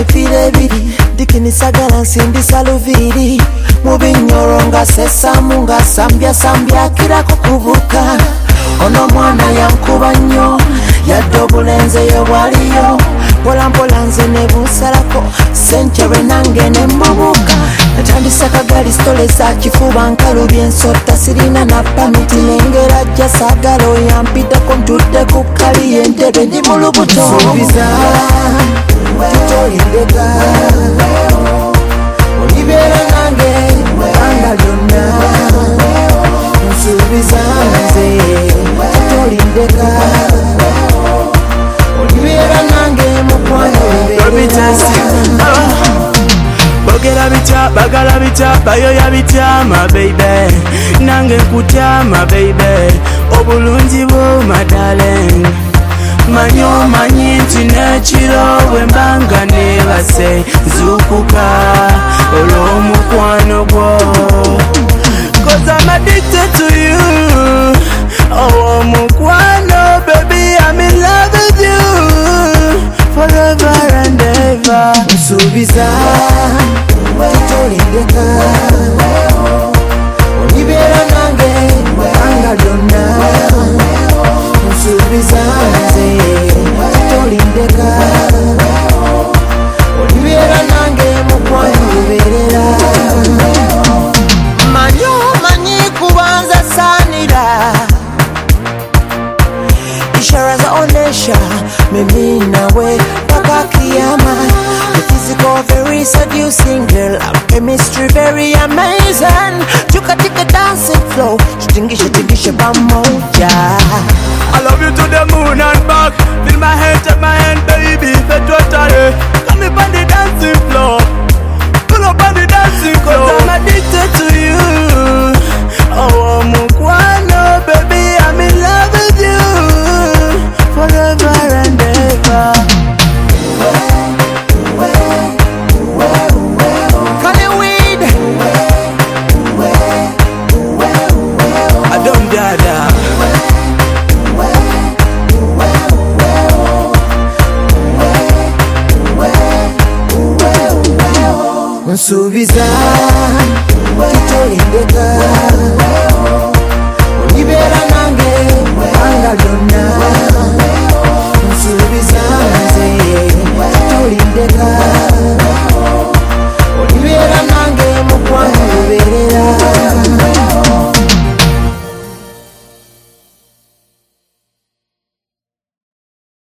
firebiri dikinisagala nsindisa luviri mubinyoro nga sesamu nga sambya kirako kubuka ono mwana yankuba nnyo yadde obulenze yo bwaliyo mpolampola nze ne bunsalako senkyerwe nange ne mbubuka natandisa kagali sitole za kifuba nkalubye ensota sirina na pamiti nengera jja saagala oyampitako ntudde ku kkali y'entebe ndi mu lubuto suubiza tutolindeka olibeera nange anga lyonna nsuubiza nze tutolindeka olibeera nange mukwano bogera bitya bagala bitya bayoya bitya my baby nange nkutya my baby obulungi bwo my darling manyi omanyi nti n'ekiro bwe mbanga nebase nzukuka olw'omukwano gwo cause I'm addicted to you oh omukwano baby I'm in love with you forever and ever nsuubiza tutolindeka olibeera nange anga lyonna nsuubiza nze tutolindeka olibeera nange mukwano lubeerera manyi kubanza saanira ishara zaonesha mimi nawe mpaka kiyama. The physical very seducing girl, our chemistry very amazing. Tukatika dancing flow, tingisha pamoja. I love you to the moon and back. Feel my head, take my hand, baby. Fais totally. Come up on the dancing floor. Pull up on the dancing floor. Cause I'm addicted to you. Oh, mukwano, baby, I'm in love with you. Forever and ever. Hollywood. I don't dada. Nsuubiza tutolindeka